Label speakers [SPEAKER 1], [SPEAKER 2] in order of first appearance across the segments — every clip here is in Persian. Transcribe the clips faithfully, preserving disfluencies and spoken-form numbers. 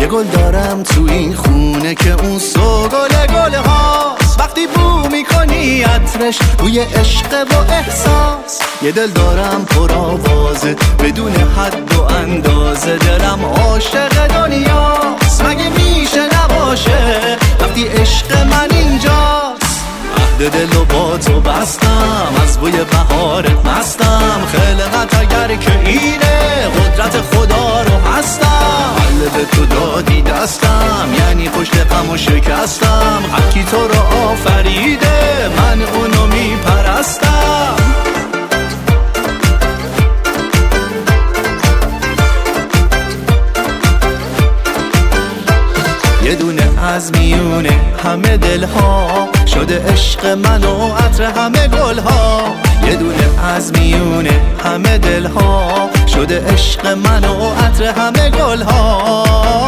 [SPEAKER 1] یه گل دارم تو این خونه که اون سوگل گل هاست، وقتی بو میکنی عطرش بوی عشق و احساس. یه دل دارم پر آوازه بدون حد و اندازه، دلم عاشق دنیاست، مگه میشه نباشه وقتی عشق من اینجاست. عهد دل و با تو بستم، از بوی بهارت مستم، خلقت اگر که اینه قدرت خدا رو هستم. قلب تو دادی دستم، یعنی پشت غم و شکستم، حکی تو رو آفریده من اونو میپرستم. یه دونه از میونه همه دلها شده عشق من و عطر همه گلها. یه دونه از میونه همه دلها شده عشق من و عطر همه گلها.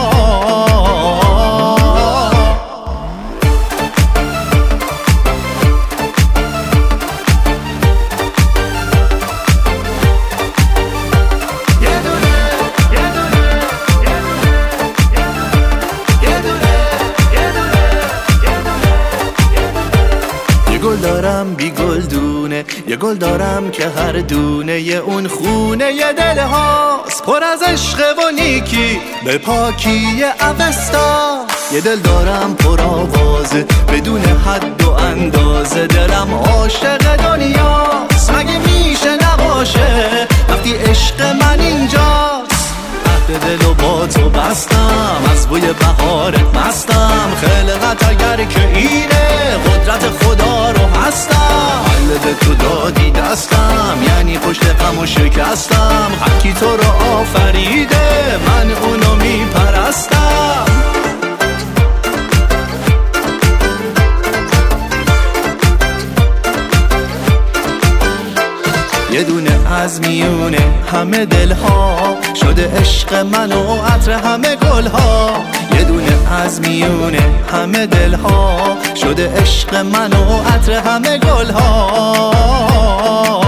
[SPEAKER 1] یه گل دارم بی گل دونه، یه گل دارم که هر دونه یه اون خونه یه دل هاست، پر از عشق و نیکی به پاکی اوستا. یه دل دارم پر آوازه بدون حد و اندازه، دلم عاشق دنیاست، مگه میشه نباشه وقتی عشق من اینجاست. عهد دل و با تو بستم، از بوی بهارت مستم، خلقت اگر که اینه قدرت خدا رو هستم. قلب تو دادی دستم، یعنی پشت غم و شکستم، حکی تو رو آفریده من اونو میپرستم. یه دونه از میونه همه دلها شده عشق من و عطر همه گلها. یه دونه از میونه همه دلها شده عشق من و عطر همه گلها.